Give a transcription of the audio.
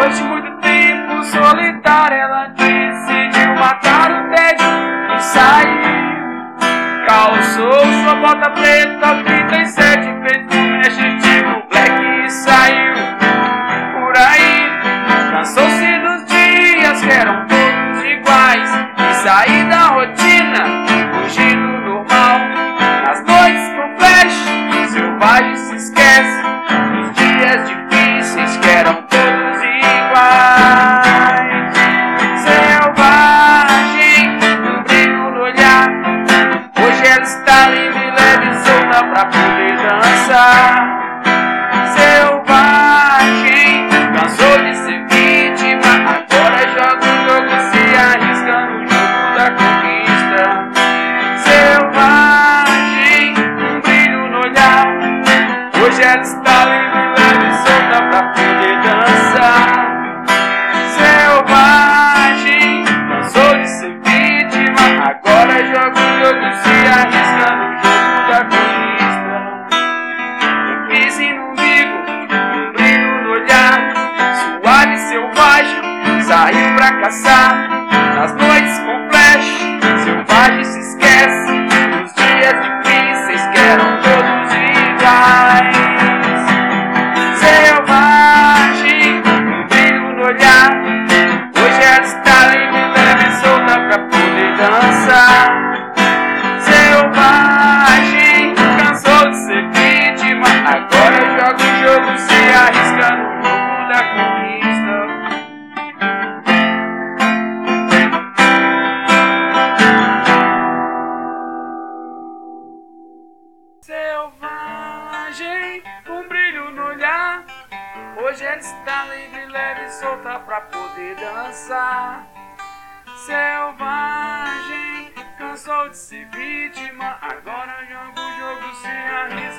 Depois de muito tempo solitária, ela decidiu matar o tédio e sair. Calçou sua bota preta, 37, fez um adjetivo black e saiu por aí. Cansou-se dos dias que eram todos iguais e sair da rotina, fugir do normal. Nas noites com flash, selvagem se esquece dos dias difíceis que eram todos iguais. Selvagem, um brilho no olhar. Hoje ela está livre, leve e solta pra poder dançar. Selvagem, cansou de ser vítima, agora joga o jogo, se arrisca no jogo da conquista. Selvagem, um brilho no olhar. Hoje ela está livre, leve e solta pra poder dançar. Selvagem, cansou de ser vítima, agora joga o jogo, se arrisca no jogo da conquista. Um piercing no umbigo, um brilho no olhar, suave e selvagem, saiu pra caçar. Nas noites com flash, selvagem se esquece dos dias difíceis que eram todos iguais. Selvagem, um brilho no olhar. Hoje ela está livre, leve e solta pra poder dançar. Selvagem, cansou de ser vítima, agora joga o jogo, se arrisca no jogo da conquista. Selvagem, um brilho no olhar. Hoje ela está livre, leve e solta pra poder dançar. Selvagem, cansou de ser vítima, agora joga o jogo, se arrisca.